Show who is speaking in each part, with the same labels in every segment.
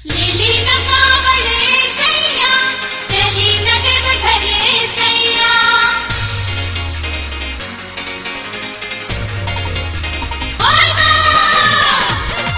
Speaker 1: लेली न कावड़े सैया चली न देवघरे सैया बोल बा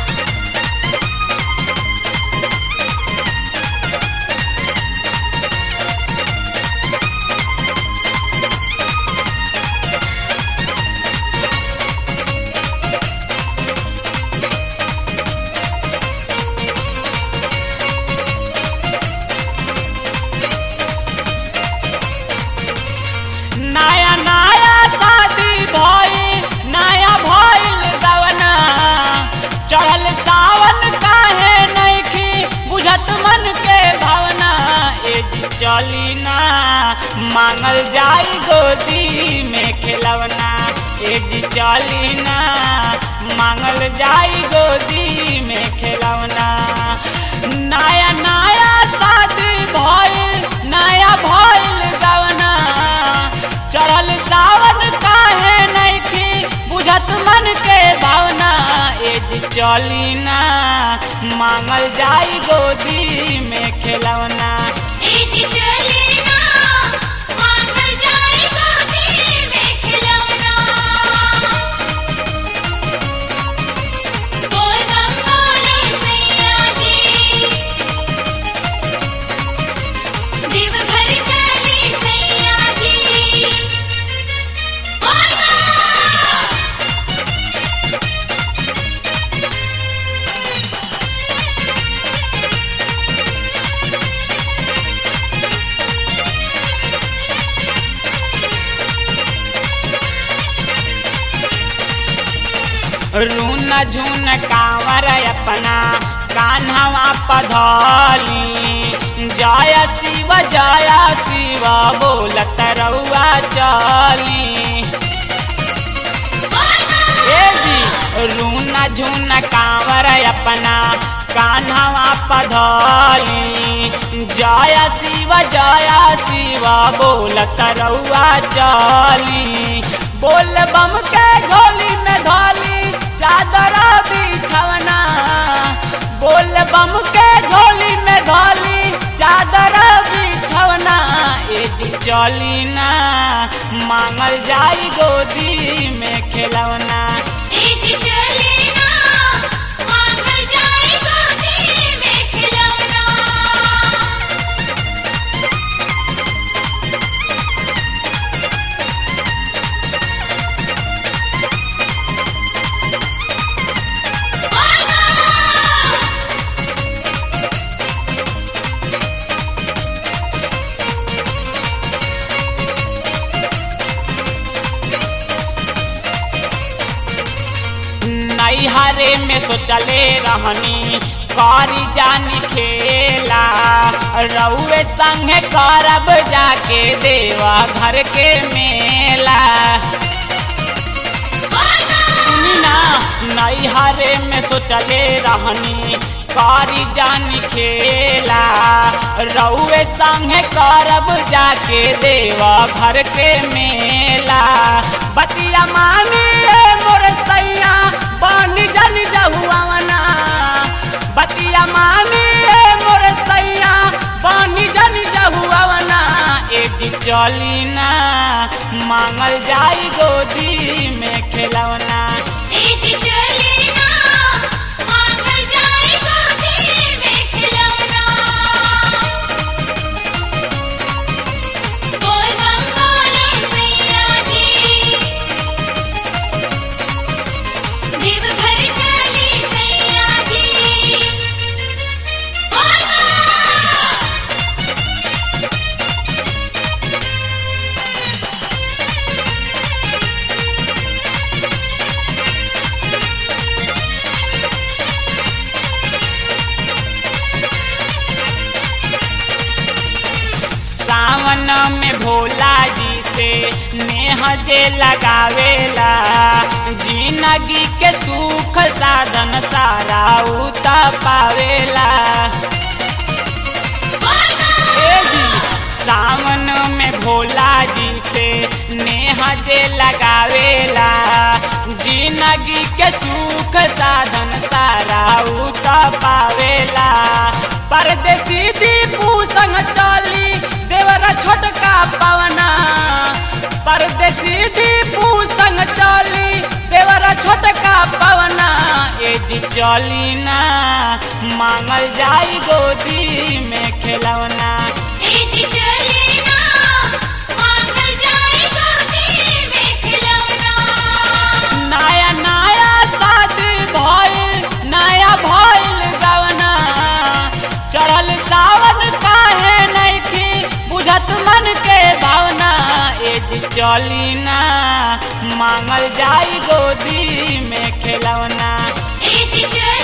Speaker 2: नया नया शादी भइल नया भइल गवना चढ़ल सावन काहे नइखी बुझत मन के भावना ए जी चली ना मांगल जाई गोदी में खिलवना ए जी चली ना मांगल जाई गोदी में खिलवना नया नया शादी भइल नया भइल गवना चढ़ल सावन काहे नइखी बुझत मन के भावना ए जी चली ना मांगल जाई गोदी में खिलवना
Speaker 1: ए जी चली ना मांगल जाई गोदी में खिलौना बोल बम बोले सैया जी देवघर चली सैया जी बोल बा
Speaker 2: रून झून कांवर अपना कान्हवा पधौली जय शिव बोलत रउआ चली ए जी रून झून कांवर अपना कान्हवा पधौली जय शिव बोलत रउआ चली बोल बम के झोली में धोली चादर बिछवना बोल बम के झोली में धोली चादर बिछवना ए जी चली ना मांगल जाई गोदी में खिलौना
Speaker 1: ए जी चली ना मांगल जाई गोदी में खिलौना बोल बा
Speaker 2: नैहरे में सोचले रहनी करी जानी खेला रउए संगे करब जाके देवा घर के मेला सुनी ना नैहरे में सोचले रहनी करी जानी खेला रउए संगे करब जाके देवा घर के मेला बतिया मानी मोर सैया बनी जन जहुआवना बतिया मानी मोर सैया बनी जन जहुआवना ए जी चली ना मांगल जाई गोदी में खिलौना
Speaker 1: ए जी चली ना मांगल जाई गोदी में खिलौना बोल बम बोले सैया जी देवघर चली सैया जी बोल बा
Speaker 2: सावन में भोला जी से नेह जे लगावेला जिंदगी के सुख साधन सारा उता पावेला ए जी सावन में भोला जी से नेह जे लगावेला जिंदगी के सुख साधन सारा उता पावेला जी चली ना मांगल जाई गोदी में खिलौना।
Speaker 1: ए जी चली ना मांगल जाए गोदी में खिलौना।
Speaker 2: नया नया शादी भइल नया भइल गवना चढ़ल सावन काहे नइखी बुझत मन के भावना। ए जी चली ना मांगल जाई गोदी में खिलौना।
Speaker 1: ए जी चली